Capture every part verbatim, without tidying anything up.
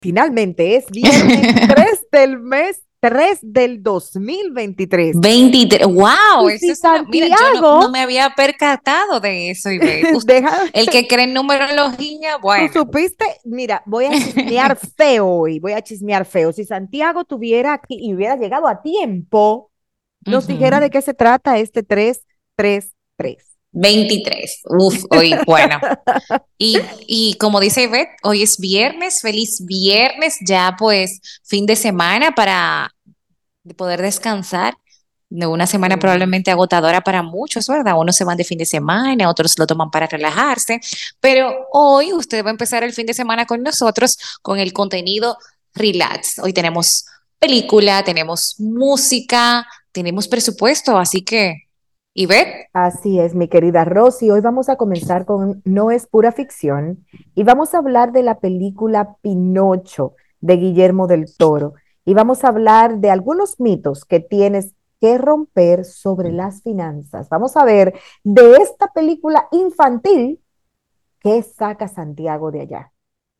finalmente es viernes tres del mes tres del dos mil veintitrés. veintitrés, wow, Y eso si es una, mira, yo no, no Santiago, me había percatado de eso, Ivette. Us- deja, El que cree en numerología, tú bueno. supiste, mira, voy a chismear feo hoy, voy a chismear feo. Si Santiago tuviera aquí y hubiera llegado a tiempo, nos dijera de Ujú. qué se trata este tres tres tres. veintitrés, uf, hoy, bueno. Y, y como dice Ivette, hoy es viernes, feliz viernes, ya pues fin de semana para poder descansar de una semana Sí. probablemente agotadora para muchos, ¿verdad? Unos se van de fin de semana, otros lo toman para relajarse, pero hoy usted va a empezar el fin de semana con nosotros con el contenido relax. Hoy tenemos película, tenemos música, tenemos presupuesto, así que, Ivette. Así es, mi querida Rosy. Hoy vamos a comenzar con No es pura ficción y vamos a hablar de la película Pinocho de Guillermo del Toro y vamos a hablar de algunos mitos que tienes que romper sobre las finanzas. Vamos a ver de esta película infantil qué saca Santiago de allá.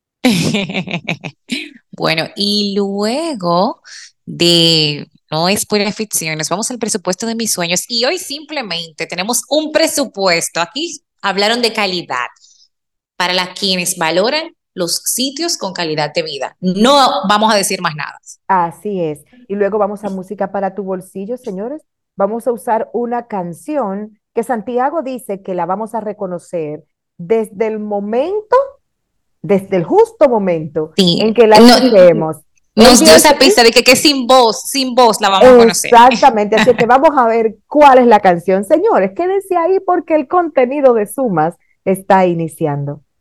Bueno, y luego de No es pura ficción, nos vamos al presupuesto de mis sueños y hoy simplemente tenemos un presupuesto. Aquí hablaron de calidad para las quienes valoran los sitios con calidad de vida. No vamos a decir más nada. Así es. Y luego vamos a música para tu bolsillo, señores. Vamos a usar una canción que Santiago dice que la vamos a reconocer desde el momento, desde el justo momento en Sí, que la no, escuchemos. nos dio Empieza, esa pista de que, que sin voz, sin voz la vamos a conocer. exactamente, así que vamos a ver cuál es la canción. Señores, quédense ahí porque el contenido de Sumas está iniciando.